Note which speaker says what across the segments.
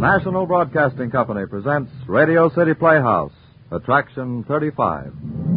Speaker 1: National Broadcasting Company presents Radio City Playhouse, Attraction 35.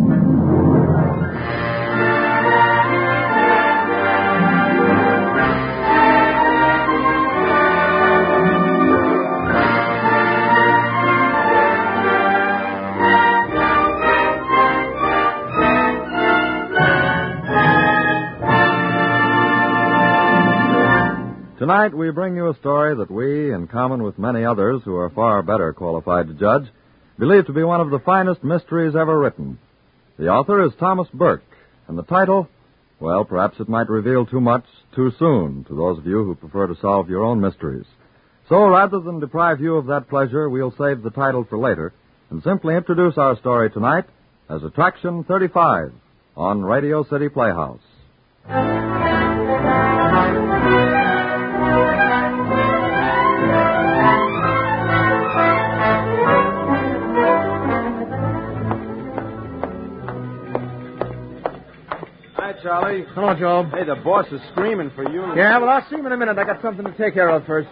Speaker 1: Tonight we bring you a story that we, in common with many others who are far better qualified to judge, believe to be one of the finest mysteries ever written. The author is Thomas Burke, and the title, well, perhaps it might reveal too much too soon to those of you who prefer to solve your own mysteries. So rather than deprive you of that pleasure, we'll save the title for later and simply introduce our story tonight as Attraction 35 on Radio City Playhouse.
Speaker 2: Charlie.
Speaker 3: Hello, Joe.
Speaker 2: Hey, the boss is screaming for you.
Speaker 3: Yeah, well, I'll see him in a minute. I got something to take care of first.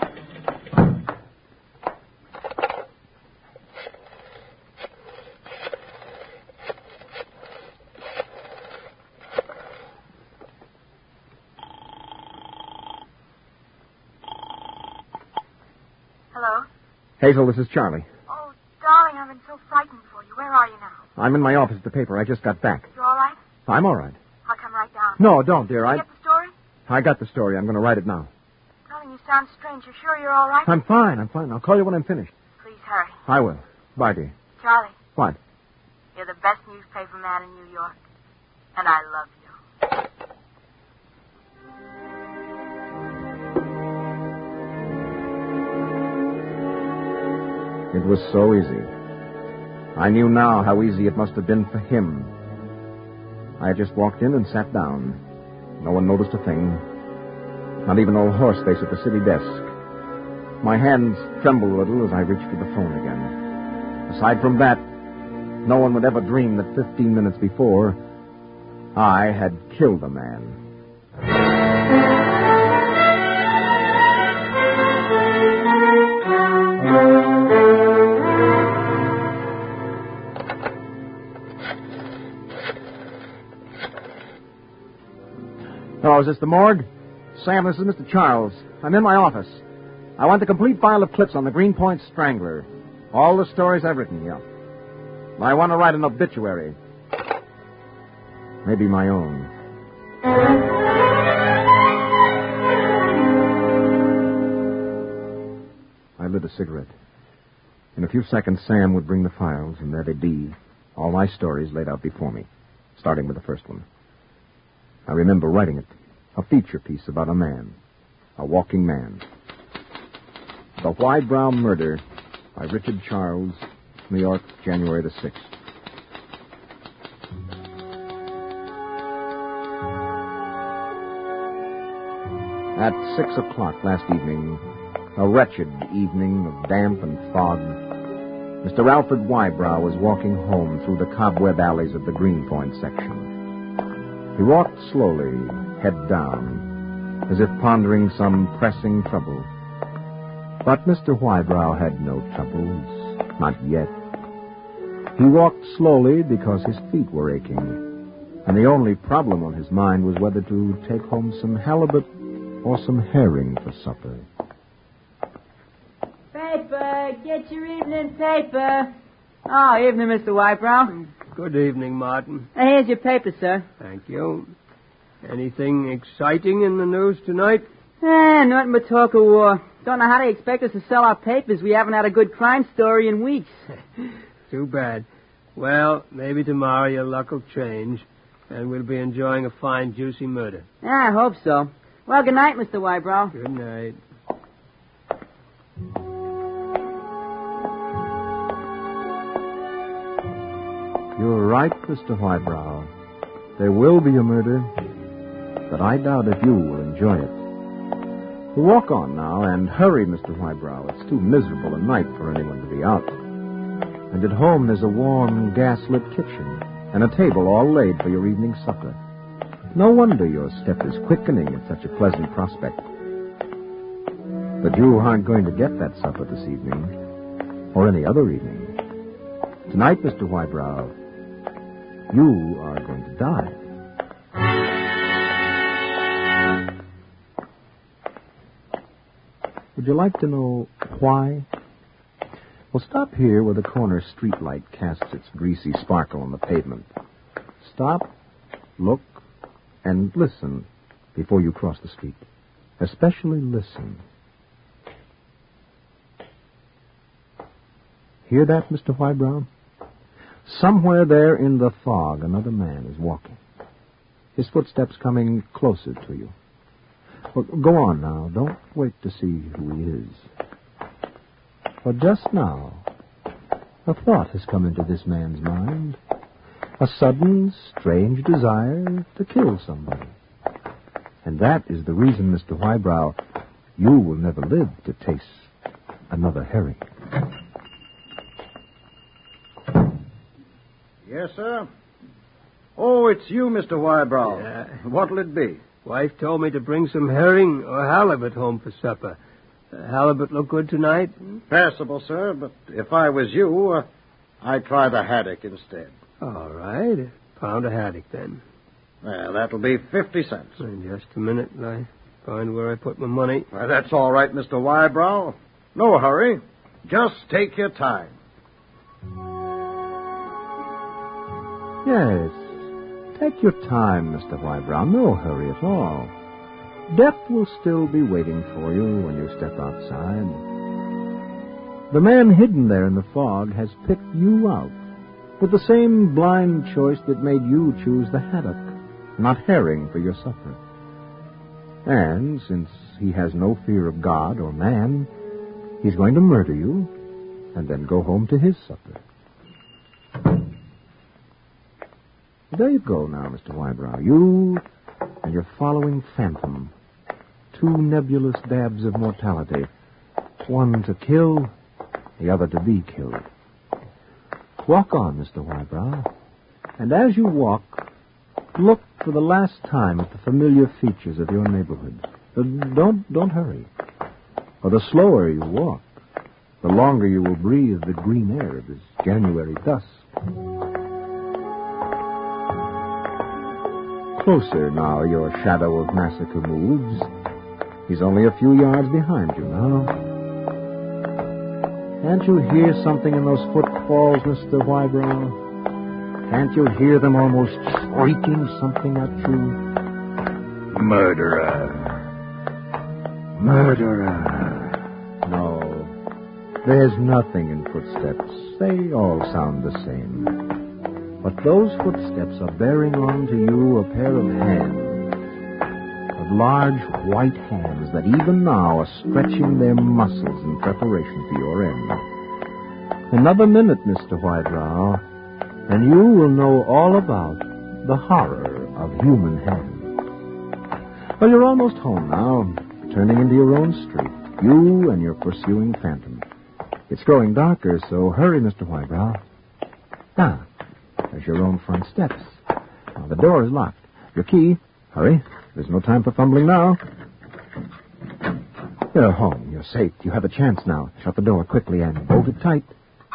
Speaker 4: Hello?
Speaker 3: Hazel, this is Charlie.
Speaker 4: Oh, darling, I've been so frightened for you. Where are you now?
Speaker 3: I'm in my office at the paper. I just got back.
Speaker 4: You all right?
Speaker 3: I'm all right.
Speaker 4: I'll come right down.
Speaker 3: No, don't, dear.
Speaker 4: Did you get the story?
Speaker 3: I got the story. I'm going to write it now.
Speaker 4: Darling, you sound strange. You're sure you're all right?
Speaker 3: I'm fine. I'll call you when I'm finished.
Speaker 4: Please hurry.
Speaker 3: I will. Bye, dear.
Speaker 4: Charlie.
Speaker 3: What?
Speaker 4: You're the best newspaper man in New York. And I love you.
Speaker 3: It was so easy. I knew now how easy it must have been for him. I had just walked in and sat down. No one noticed a thing. Not even old Horseface at the city desk. My hands trembled a little as I reached for the phone again. Aside from that, no one would ever dream that 15 minutes before, I had killed a man. Oh, is this the morgue? Sam, this is Mr. Charles. I'm in my office. I want the complete file of clips on the Greenpoint Strangler. All the stories I've written here. I want to write an obituary. Maybe my own. I lit a cigarette. In a few seconds, Sam would bring the files, and there they'd be. All my stories laid out before me, starting with the first one. I remember writing it. A feature piece about a man. A walking man. The Whybrow Murder by Richard Charles, New York, January the 6th. At 6 o'clock last evening, a wretched evening of damp and fog, Mr. Alfred Whybrow was walking home through the cobweb alleys of the Greenpoint section. He walked slowly, head down, as if pondering some pressing trouble. But Mr. Whybrow had no troubles, not yet. He walked slowly because his feet were aching, and the only problem on his mind was whether to take home some halibut or some herring for supper.
Speaker 5: Paper! Get your evening paper. Oh, evening, Mr. Whybrow.
Speaker 6: Good evening, Martin.
Speaker 5: Here's your paper, sir.
Speaker 6: Thank you. Anything exciting in the news tonight?
Speaker 5: Nothing but talk of war. Don't know how they expect us to sell our papers. We haven't had a good crime story in weeks.
Speaker 6: Too bad. Well, maybe tomorrow your luck will change, and we'll be enjoying a fine, juicy murder.
Speaker 5: I hope so. Well, good night, Mr. Whybrow.
Speaker 6: Good night.
Speaker 3: You're right, Mr. Whybrow. There will be a murder, but I doubt if you will enjoy it. We'll walk on now, and hurry, Mr. Whybrow. It's too miserable a night for anyone to be out. And at home there's a warm, gas-lit kitchen, and a table all laid for your evening supper. No wonder your step is quickening at such a pleasant prospect. But you aren't going to get that supper this evening, or any other evening. Tonight, Mr. Wybrow, you are going to die. Would you like to know why? Well, stop here where the corner streetlight casts its greasy sparkle on the pavement. Stop, look, and listen before you cross the street. Especially listen. Hear that, Mr. Wybrow? Somewhere there in the fog, another man is walking. His footsteps coming closer to you. Well, go on now. Don't wait to see who he is. But just now, a thought has come into this man's mind. A sudden, strange desire to kill somebody. And that is the reason, Mr. Wybrow, you will never live to taste another herring.
Speaker 2: Yes, sir? Oh, it's you, Mr. Wybrow.
Speaker 6: Yeah.
Speaker 2: What'll it be?
Speaker 6: Wife told me to bring some herring or halibut home for supper. Halibut look good tonight?
Speaker 2: Passable, sir, but if I was you, I'd try the haddock instead.
Speaker 6: All right. A pound of haddock, then.
Speaker 2: Well, that'll be 50 cents.
Speaker 6: In just a minute, I find where I put my money.
Speaker 2: Well, that's all right, Mr. Wybrow. No hurry. Just take your time.
Speaker 3: Yes, take your time, Mr. Wybrow. No hurry at all. Death will still be waiting for you when you step outside. The man hidden there in the fog has picked you out with the same blind choice that made you choose the haddock, not herring, for your supper. And since he has no fear of God or man, he's going to murder you and then go home to his supper. There you go now, Mr. Wybrow. You and your following phantom. Two nebulous dabs of mortality. One to kill, the other to be killed. Walk on, Mr. Wybrow. And as you walk, look for the last time at the familiar features of your neighborhood. Don't hurry. For the slower you walk, the longer you will breathe the green air of this January dusk. Closer now your shadow of massacre moves. He's only a few yards behind you now. Can't you hear something in those footfalls, Mr. Wybrow? Can't you hear them almost shrieking something at you?
Speaker 2: Murderer.
Speaker 3: No. There's nothing in footsteps. They all sound the same. But those footsteps are bearing on to you a pair of hands, of large white hands that even now are stretching their muscles in preparation for your end. Another minute, Mr. Wybrow, and you will know all about the horror of human hands. Well, you're almost home now, turning into your own street, you and your pursuing phantom. It's growing darker, so hurry, Mr. Wybrow. Now, there's your own front steps. Now, the door is locked. Your key. Hurry. There's no time for fumbling now. You're home. You're safe. You have a chance now. Shut the door quickly and bolt it tight.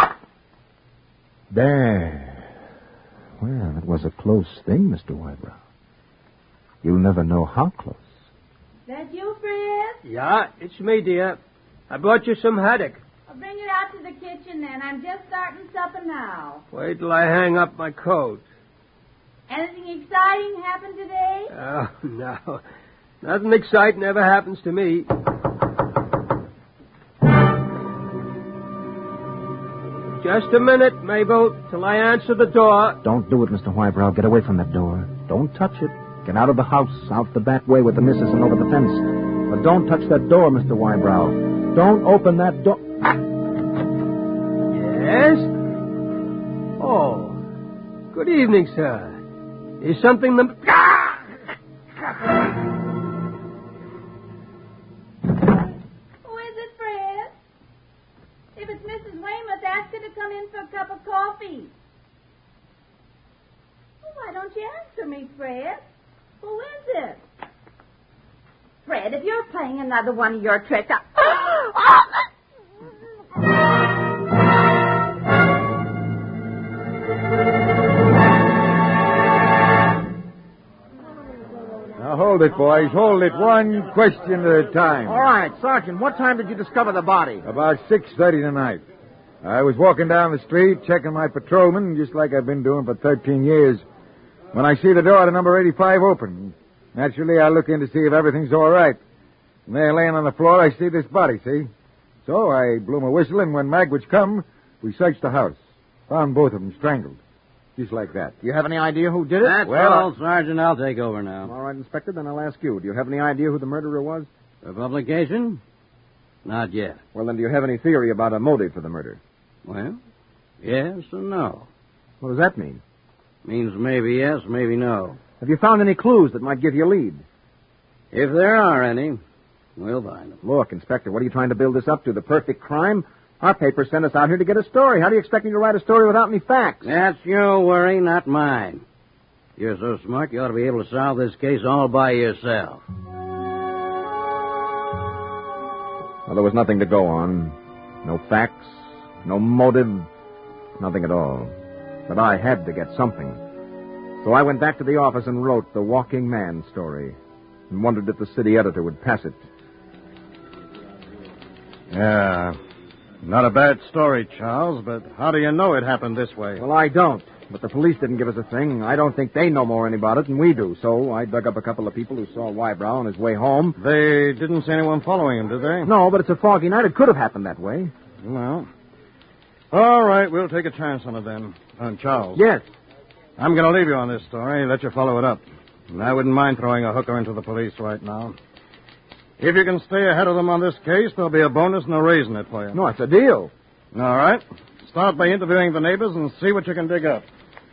Speaker 3: There. Well, it was a close thing, Mr. Wybrow. You'll never know how close.
Speaker 7: That you, Fred?
Speaker 6: Yeah, it's me, dear. I brought you some haddock.
Speaker 7: I'll bring it out to the kitchen then. I'm just starting supper now.
Speaker 6: Wait till I hang up my coat.
Speaker 7: Anything exciting happened today?
Speaker 6: Oh, no. Nothing exciting ever happens to me. Just a minute, Mabel, till I answer the door.
Speaker 3: Don't do it, Mr. Wybrow. Get away from that door. Don't touch it. Get out of the house, out the back way with the missus and over the fence. But don't touch that door, Mr. Wybrow. Don't open that door.
Speaker 6: Yes? Oh, good evening, sir. Is something the...
Speaker 7: Who is it, Fred? If it's Mrs. Weymouth, ask her to come in for a cup of coffee. Oh, why don't you answer me, Fred? Who is it? Fred, if you're playing another one of your tricks,
Speaker 8: Hold it, boys. Hold it. One question at a time.
Speaker 3: All right, Sergeant, what time did you discover the body?
Speaker 8: About 6:30 tonight. I was walking down the street, checking my patrolman, just like I've been doing for 13 years, when I see the door to number 85 open. Naturally, I look in to see if everything's all right. And there, laying on the floor, I see this body, see? So I blew my whistle, and when Magwitch come, we searched the house. Found both of them strangled. Just like that.
Speaker 3: Do you have any idea who did it?
Speaker 2: That's all, Sergeant. I'll take over now.
Speaker 3: All right, Inspector, then I'll ask you. Do you have any idea who the murderer was?
Speaker 2: The publication? Not yet.
Speaker 3: Well, then, do you have any theory about a motive for the murder?
Speaker 2: Well, yes and no.
Speaker 3: What does that mean?
Speaker 2: Means maybe yes, maybe no.
Speaker 3: Have you found any clues that might give you a lead?
Speaker 2: If there are any, we'll find them.
Speaker 3: Look, Inspector, what are you trying to build this up to? The perfect crime? Our paper sent us out here to get a story. How do you expect me to write a story without any facts?
Speaker 2: That's your worry, not mine. You're so smart, you ought to be able to solve this case all by yourself.
Speaker 3: Well, there was nothing to go on. No facts, no motive, nothing at all. But I had to get something. So I went back to the office and wrote the Walking Man story and wondered if the city editor would pass it.
Speaker 2: Yeah. Not a bad story, Charles, but how do you know it happened this way?
Speaker 3: Well, I don't. But the police didn't give us a thing. I don't think they know more about it than we do. So I dug up a couple of people who saw Wybrow on his way home.
Speaker 2: They didn't see anyone following him, did they?
Speaker 3: No, but it's a foggy night. It could have happened that way.
Speaker 2: Well, all right, we'll take a chance on it then. Charles.
Speaker 3: Yes.
Speaker 2: I'm going to leave you on this story, let you follow it up. And I wouldn't mind throwing a hooker into the police right now. If you can stay ahead of them on this case, there'll be a bonus and a raise in it for you.
Speaker 3: No, it's a deal.
Speaker 2: All right. Start by interviewing the neighbors and see what you can dig up.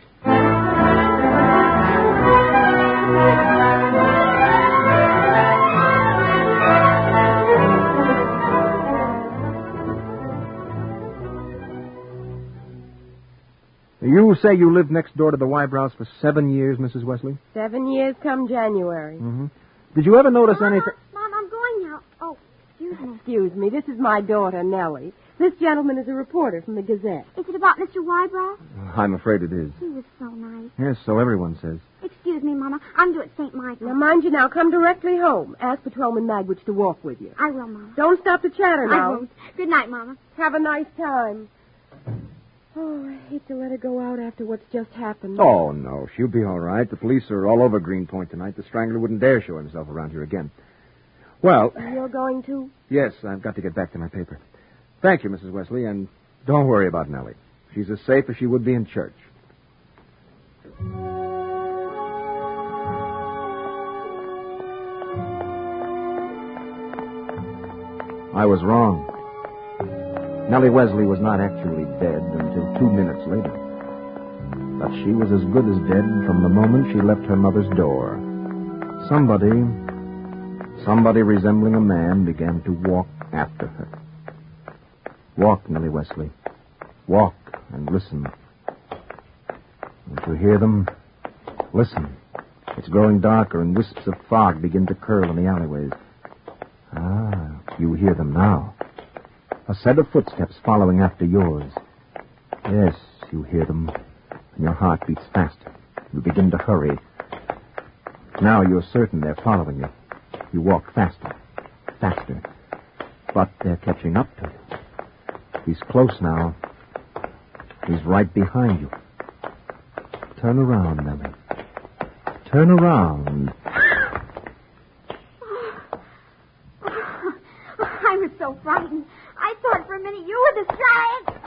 Speaker 3: You say you lived next door to the Wybrows for 7 years, Mrs. Wesley?
Speaker 9: 7 years come January.
Speaker 3: Mm-hmm. Did you ever notice anything...
Speaker 7: Mom, I'm going now. Oh, excuse me.
Speaker 9: Excuse me, this is my daughter, Nellie. This gentleman is a reporter from the Gazette.
Speaker 7: Is it about Mr. Wybrow?
Speaker 3: I'm afraid it is.
Speaker 7: He was so nice.
Speaker 3: Yes, so everyone says.
Speaker 7: Excuse me, Mama. I'm due at St. Michael's.
Speaker 9: Now, mind you now, come directly home. Ask Patrolman Magwitch to walk with you.
Speaker 7: I will, Mama.
Speaker 9: Don't stop to chatter now.
Speaker 7: I won't. Good night, Mama.
Speaker 9: Have a nice time. Oh, I hate to let her go out after what's just happened.
Speaker 3: Oh, no, she'll be all right. The police are all over Greenpoint tonight. The strangler wouldn't dare show himself around here again. Well...
Speaker 9: You're going to?
Speaker 3: Yes, I've got to get back to my paper. Thank you, Mrs. Wesley, and don't worry about Nellie. She's as safe as she would be in church. I was wrong. Nellie Wesley was not actually dead until 2 minutes later. But she was as good as dead from the moment she left her mother's door. Somebody resembling a man began to walk after her. Walk, Nellie Wesley. Walk and listen. Don't you hear them? Listen. It's growing darker and wisps of fog begin to curl in the alleyways. Ah, you hear them now. A set of footsteps following after yours. Yes, you hear them, and your heart beats faster. You begin to hurry. Now you're certain they're following you. You walk faster, faster. But they're catching up to you. He's close now. He's right behind you. Turn around, Nellie. Turn around.
Speaker 7: I was so frightened. I thought for a minute you were the giant.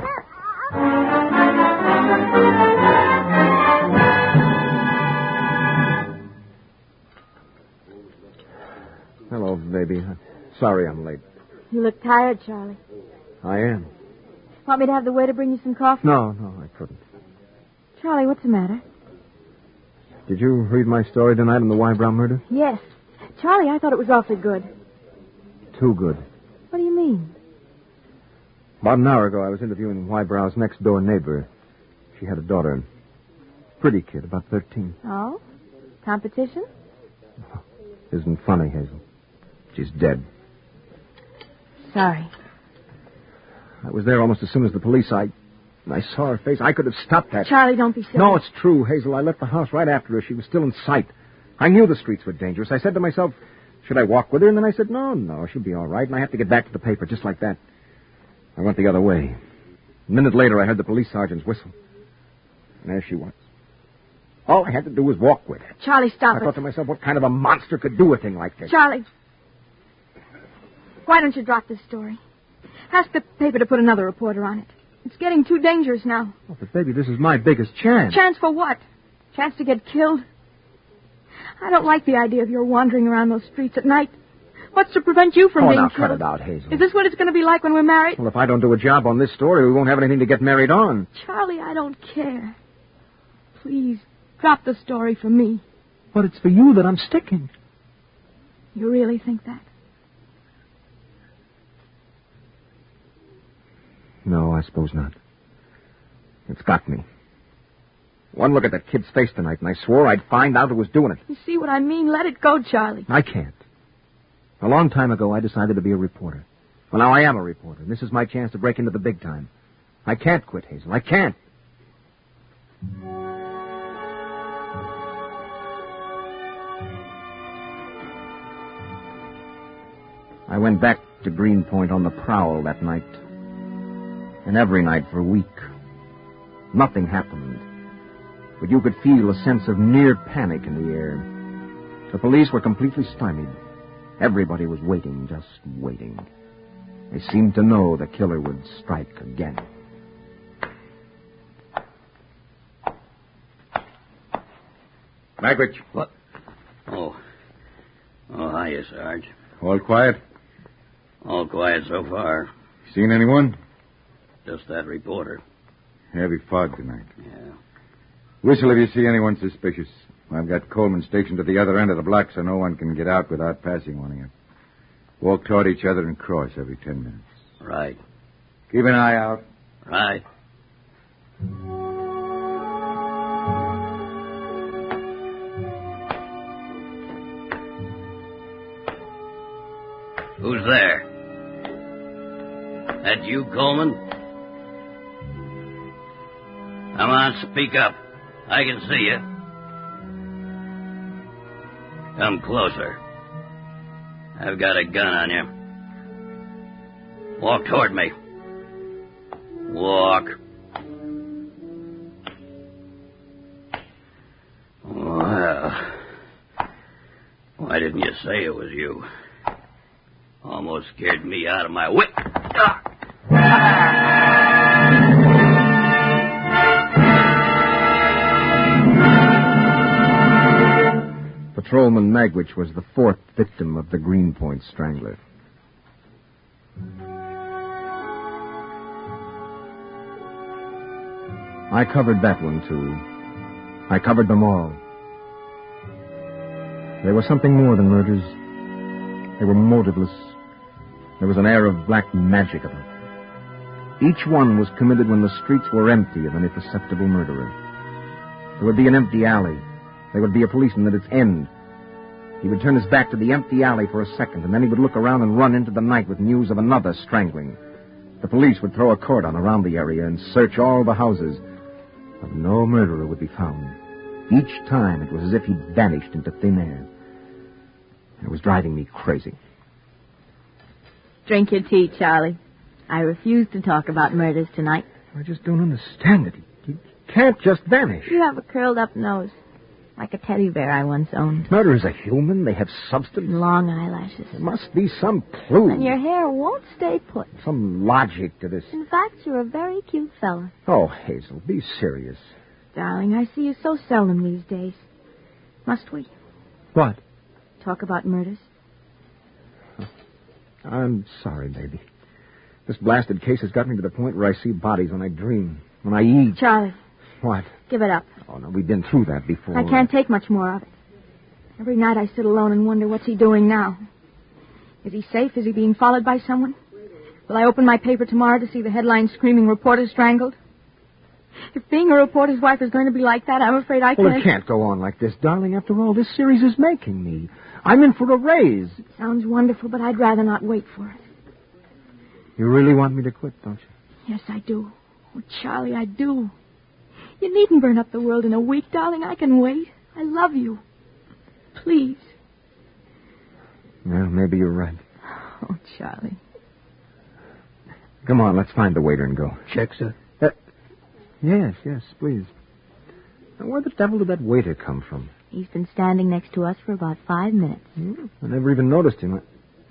Speaker 3: Hello, baby. Sorry I'm late.
Speaker 9: You look tired, Charlie.
Speaker 3: I am.
Speaker 9: Want me to have the waiter bring you some coffee?
Speaker 3: No, I couldn't.
Speaker 9: Charlie, what's the matter?
Speaker 3: Did you read my story tonight on the Wybrow murder?
Speaker 9: Yes. Charlie, I thought it was awfully good.
Speaker 3: Too good.
Speaker 9: What do you mean?
Speaker 3: About an hour ago, I was interviewing Wybrow's next-door neighbor. She had a daughter. Pretty kid, about 13.
Speaker 9: Oh? Competition?
Speaker 3: Isn't funny, Hazel. She's dead.
Speaker 9: Sorry.
Speaker 3: I was there almost as soon as the police. I saw her face. I could have stopped that.
Speaker 9: Charlie, don't be silly.
Speaker 3: No, it's true, Hazel. I left the house right after her. She was still in sight. I knew the streets were dangerous. I said to myself, should I walk with her? And then I said, no, she'll be all right, and I have to get back to the paper just like that. I went the other way. A minute later, I heard the police sergeant's whistle. And there she was. All I had to do was walk with her.
Speaker 9: Charlie, stop
Speaker 3: I thought to myself, what kind of a monster could do a thing like this?
Speaker 9: Charlie, why don't you drop this story? Ask the paper to put another reporter on it. It's getting too dangerous now.
Speaker 3: Oh, but, baby, this is my biggest chance.
Speaker 9: Chance for what? Chance to get killed? I don't like the idea of your wandering around those streets at night. What's to prevent you from being
Speaker 3: now,
Speaker 9: killed?
Speaker 3: cut it out, Hazel.
Speaker 9: Is this what it's going to be like when we're married?
Speaker 3: Well, if I don't do a job on this story, we won't have anything to get married on.
Speaker 9: Charlie, I don't care. Please, drop the story for me.
Speaker 3: But it's for you that I'm sticking.
Speaker 9: You really think that?
Speaker 3: No, I suppose not. It's got me. One look at that kid's face tonight, and I swore I'd find out who was doing it.
Speaker 9: You see what I mean? Let it go, Charlie.
Speaker 3: I can't. A long time ago, I decided to be a reporter. Well, now I am a reporter, and this is my chance to break into the big time. I can't quit, Hazel. I can't. I went back to Greenpoint on the prowl that night. And every night for a week. Nothing happened. But you could feel a sense of near panic in the air. The police were completely stymied. Everybody was waiting, just waiting. They seemed to know the killer would strike again.
Speaker 8: Magwitch.
Speaker 10: What? Oh, hiya, Sarge.
Speaker 8: All quiet?
Speaker 10: All quiet so far.
Speaker 8: Seen anyone?
Speaker 10: Just that reporter.
Speaker 8: Heavy fog tonight.
Speaker 10: Yeah.
Speaker 8: Whistle if you see anyone suspicious. I've got Coleman stationed at the other end of the block so no one can get out without passing one of you. Walk toward each other and cross every 10 minutes.
Speaker 10: Right.
Speaker 8: Keep an eye out.
Speaker 10: Right. Who's there? That you, Coleman? Come on, speak up. I can see you. Come closer. I've got a gun on you. Walk toward me. Walk. Well, why didn't you say it was you? Almost scared me out of my wit.
Speaker 3: Patrolman Magwitch was the fourth victim of the Greenpoint Strangler. I covered that one, too. I covered them all. They were something more than murders. They were motiveless. There was an air of black magic about them. Each one was committed when the streets were empty of any perceptible murderer. There would be an empty alley. There would be a policeman at its end. He would turn his back to the empty alley for a second, and then he would look around and run into the night with news of another strangling. The police would throw a cordon around the area and search all the houses, but no murderer would be found. Each time it was as if he'd vanished into thin air. It was driving me crazy.
Speaker 11: Drink your tea, Charlie. I refuse to talk about murders tonight.
Speaker 3: I just don't understand it. He can't just vanish.
Speaker 11: You have a curled-up nose, like a teddy bear I once owned.
Speaker 3: Murderers are human. They have substance.
Speaker 11: Long eyelashes.
Speaker 3: There must be some clue.
Speaker 11: And your hair won't stay put.
Speaker 3: Some logic to this.
Speaker 11: In fact, you're a very cute fella.
Speaker 3: Oh, Hazel, be serious.
Speaker 11: Darling, I see you so seldom these days. Must we?
Speaker 3: What?
Speaker 11: Talk about murders?
Speaker 3: I'm sorry, baby. This blasted case has got me to the point where I see bodies when I dream, when I eat.
Speaker 11: Charlie.
Speaker 3: What?
Speaker 11: Give it up.
Speaker 3: Oh, no, we've been through that before.
Speaker 11: I can't take much more of it. Every night I sit alone and wonder what's he doing now. Is he safe? Is he being followed by someone? Will I open my paper tomorrow to see the headline screaming, "Reporter strangled"? If being a reporter's wife is going to be like that, I'm afraid I can't...
Speaker 3: Well, it can't go on like this, darling. After all, this series is making me. I'm in for a raise.
Speaker 11: It sounds wonderful, but I'd rather not wait for it.
Speaker 3: You really want me to quit, don't you?
Speaker 11: Yes, I do. Oh, Charlie, I do. You needn't burn up the world in a week, darling. I can wait. I love you. Please.
Speaker 3: Well, maybe you're right.
Speaker 11: Oh, Charlie.
Speaker 3: Come on, let's find the waiter and go.
Speaker 6: Check, sir.
Speaker 3: Yes, please. Now, where the devil did that waiter come from?
Speaker 11: He's been standing next to us for about 5 minutes.
Speaker 3: I never even noticed him.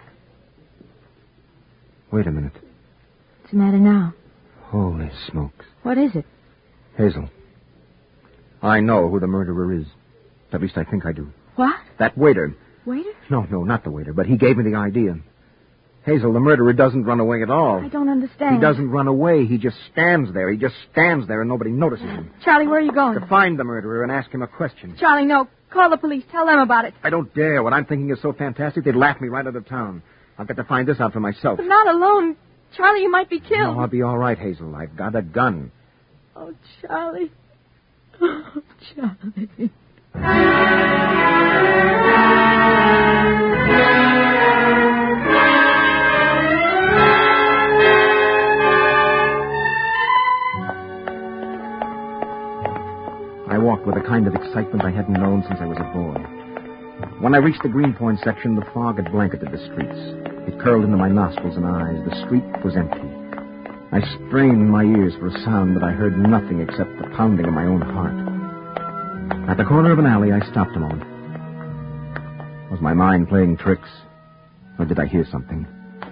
Speaker 3: Wait a minute.
Speaker 11: What's the matter now?
Speaker 3: Holy smokes.
Speaker 11: What is it?
Speaker 3: Hazel. I know who the murderer is. At least I think I do.
Speaker 11: What?
Speaker 3: That waiter.
Speaker 11: Waiter?
Speaker 3: No, not the waiter, but he gave me the idea. Hazel, the murderer doesn't run away at all.
Speaker 11: I don't understand.
Speaker 3: He doesn't run away. He just stands there. He just stands there and nobody notices him.
Speaker 11: Charlie, where are you going?
Speaker 3: To find the murderer and ask him a question.
Speaker 11: Charlie, no. Call the police. Tell them about it.
Speaker 3: I don't dare. What I'm thinking is so fantastic, they'd laugh me right out of town. I've got to find this out for myself.
Speaker 11: But not alone. Charlie, you might be killed.
Speaker 3: No, I'll be all right, Hazel. I've got a gun.
Speaker 11: Oh, Charlie. Oh, Charlie.
Speaker 3: I walked with a kind of excitement I hadn't known since I was a boy. When I reached the Greenpoint section, the fog had blanketed the streets. It curled into my nostrils and eyes. The street was empty. I strained my ears for a sound, but I heard nothing except the pounding of my own heart. At the corner of an alley, I stopped a moment. Was my mind playing tricks, or did I hear something?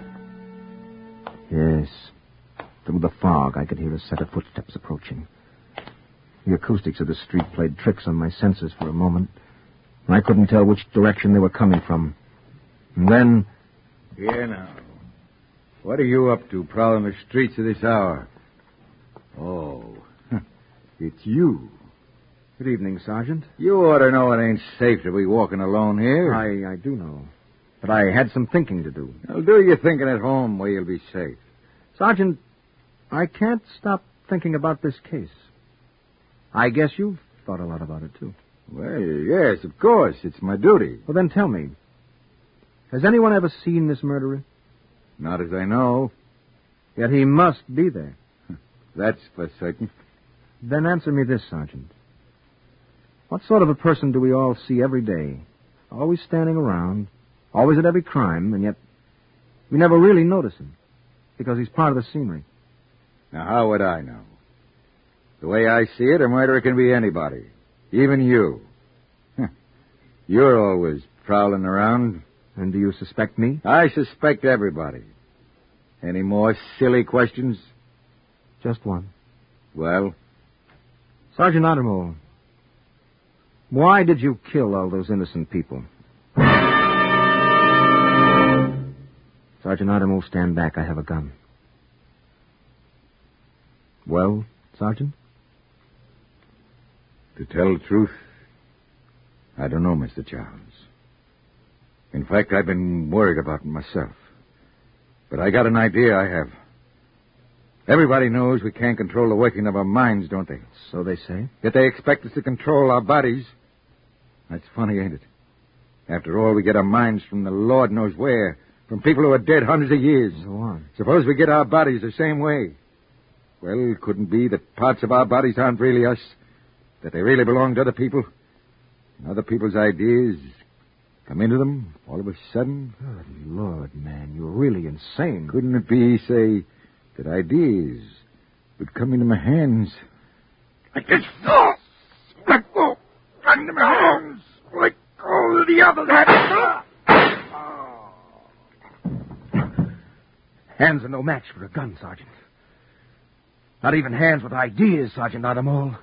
Speaker 3: Yes. Through the fog, I could hear a set of footsteps approaching. The acoustics of the street played tricks on my senses for a moment, and I couldn't tell which direction they were coming from. And then...
Speaker 8: Here now. What are you up to, prowling the streets at this hour? Oh, it's you.
Speaker 3: Good evening, Sergeant.
Speaker 8: You ought to know it ain't safe to be walking alone here.
Speaker 3: I do know. But I had some thinking to do.
Speaker 8: Well, do your thinking at home where you'll be safe.
Speaker 3: Sergeant, I can't stop thinking about this case. I guess you've thought a lot about it, too.
Speaker 8: Well, yes, of course. It's my duty.
Speaker 3: Well, then tell me. Has anyone ever seen this murderer?
Speaker 8: Not as I know.
Speaker 3: Yet he must be there.
Speaker 8: That's for certain.
Speaker 3: Then answer me this, Sergeant. What sort of a person do we all see every day? Always standing around, always at every crime, and yet we never really notice him because he's part of the scenery.
Speaker 8: Now, how would I know? The way I see it, a murderer can be anybody. Even you. You're always prowling around.
Speaker 3: And do you suspect me?
Speaker 8: I suspect everybody. Any more silly questions?
Speaker 3: Just one.
Speaker 8: Well?
Speaker 3: Sergeant Ottermole, why did you kill all those innocent people? Sergeant Ottermole, stand back. I have a gun. Well, Sergeant?
Speaker 8: To tell the truth, I don't know, Mr. Charles. In fact, I've been worried about it myself. But I got an idea I have. Everybody knows we can't control the working of our minds, don't they?
Speaker 3: So they say.
Speaker 8: Yet they expect us to control our bodies. That's funny, ain't it? After all, we get our minds from the Lord knows where, from people who are dead hundreds of years.
Speaker 3: Go on.
Speaker 8: Suppose we get our bodies the same way. Well, it couldn't be that parts of our bodies aren't really us, that they really belong to other people, and other people's ideas come into them all of a sudden.
Speaker 3: Good Lord, man, you're really insane.
Speaker 8: Couldn't it be, say, that ideas would come into my hands like this? Let go! Come into my hands like all the others had.
Speaker 3: Hands are no match for a gun, Sergeant. Not even hands with ideas, Sergeant Ottermole.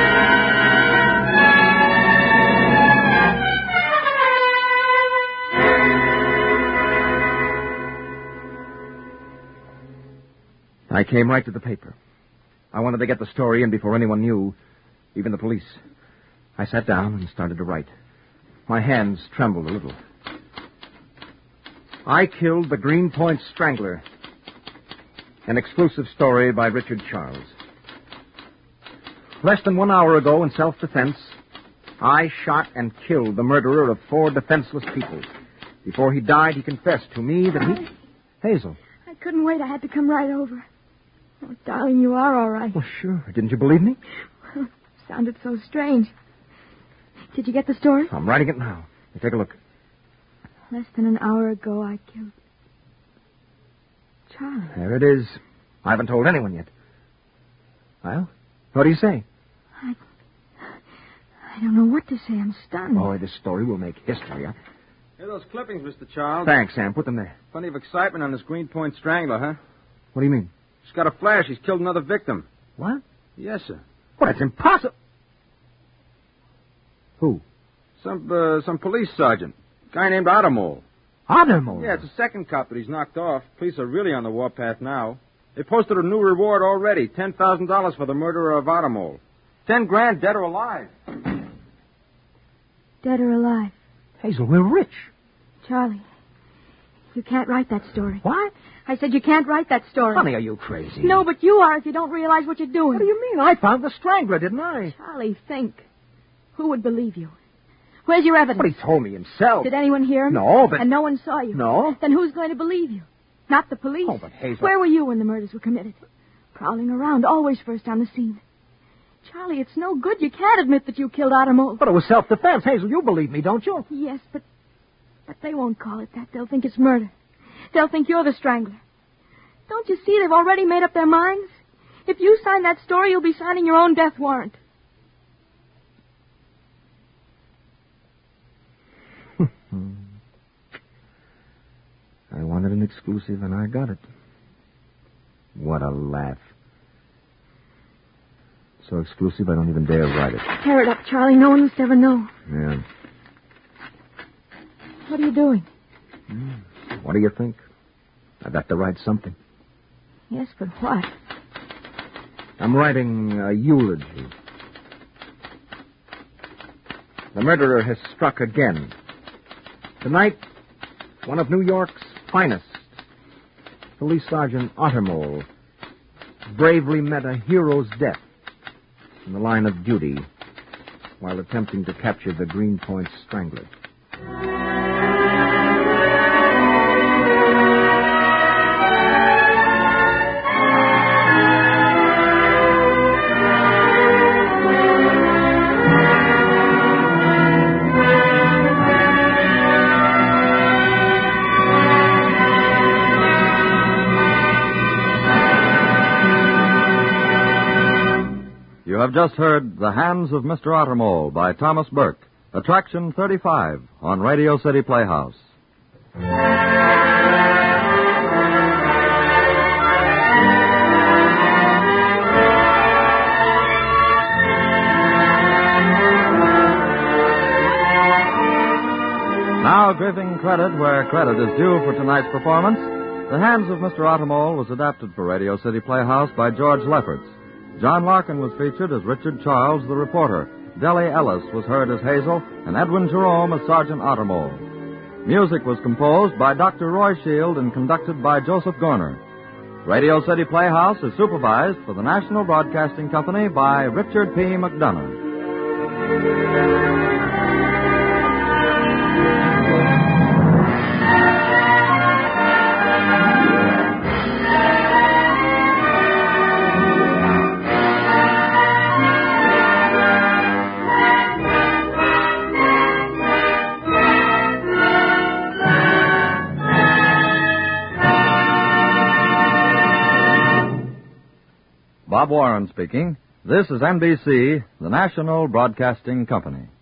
Speaker 3: I came right to the paper. I wanted to get the story in before anyone knew, even the police. I sat down and started to write. My hands trembled a little. I killed the Greenpoint Strangler. An exclusive story by Richard Charles. Less than 1 hour ago, in self-defense, I shot and killed the murderer of 4 defenseless people. Before he died, he confessed to me that he... Hazel.
Speaker 11: I couldn't wait. I had to come right over. Oh, darling, you are all right.
Speaker 3: Well, sure. Didn't you believe me?
Speaker 11: Well, sounded so strange. Did you get the story?
Speaker 3: I'm writing it now. Hey, take a look.
Speaker 11: Less than an hour ago, I killed Charlie.
Speaker 3: There it is. I haven't told anyone yet. Well, what do you say?
Speaker 11: I don't know what to say. I'm stunned.
Speaker 3: Boy, this story will make history, huh?
Speaker 12: Here are those clippings, Mr. Charles.
Speaker 3: Thanks, Sam. Put them there.
Speaker 12: Plenty of excitement on this Greenpoint strangler, huh?
Speaker 3: What do you mean?
Speaker 12: He's got a flash. He's killed another victim.
Speaker 3: What?
Speaker 12: Yes, sir.
Speaker 3: Well, that's impossible. Who?
Speaker 12: Some police sergeant. Guy named Ottermole.
Speaker 3: Ottermole?
Speaker 12: Yeah, it's a second cop that he's knocked off. Police are really on the warpath now. They posted a new reward already. $10,000 for the murderer of Ottermole. $10,000 dead or alive.
Speaker 11: Dead or alive?
Speaker 3: Hazel, we're rich.
Speaker 11: Charlie, you can't write that story.
Speaker 3: What?
Speaker 11: I said you can't write that story.
Speaker 3: Honey, are you crazy?
Speaker 11: No, but you are if you don't realize what you're doing.
Speaker 3: What do you mean? I found the strangler, didn't I?
Speaker 11: Charlie, think. Who would believe you? Where's your evidence?
Speaker 3: But he told me himself.
Speaker 11: Did anyone hear him?
Speaker 3: No, but...
Speaker 11: And no one saw you?
Speaker 3: No.
Speaker 11: Then who's going to believe you? Not the police.
Speaker 3: Oh, but Hazel...
Speaker 11: Where were you when the murders were committed? Prowling around, always first on the scene. Charlie, it's no good. You can't admit that you killed Ottermole.
Speaker 3: But it was self-defense. Hazel, you believe me, don't you?
Speaker 11: Yes, but they won't call it that. They'll think it's murder. They'll think you're the strangler. Don't you see they've already made up their minds? If you sign that story, you'll be signing your own death warrant.
Speaker 3: I wanted an exclusive, and I got it. What a laugh. So exclusive, I don't even dare write it.
Speaker 11: Tear it up, Charlie. No one must ever know.
Speaker 3: Yeah.
Speaker 11: What are you doing?
Speaker 3: What do you think? I've got to write something.
Speaker 11: Yes, but what?
Speaker 3: I'm writing a eulogy. The murderer has struck again. Tonight, one of New York's finest, Police Sergeant Ottermole, bravely met a hero's death in the line of duty while attempting to capture the Greenpoint strangler.
Speaker 1: You have just heard The Hands of Mr. Ottermole by Thomas Burke, Attraction 35 on Radio City Playhouse. Now giving credit where credit is due for tonight's performance, The Hands of Mr. Ottermole was adapted for Radio City Playhouse by George Lefferts. John Larkin was featured as Richard Charles, the reporter. Delle Ellis was heard as Hazel, and Edwin Jerome as Sergeant Ottermole. Music was composed by Dr. Roy Shield and conducted by Joseph Gorner. Radio City Playhouse is supervised for the National Broadcasting Company by Richard P. McDonough. Bob Warren speaking. This is NBC, the National Broadcasting Company.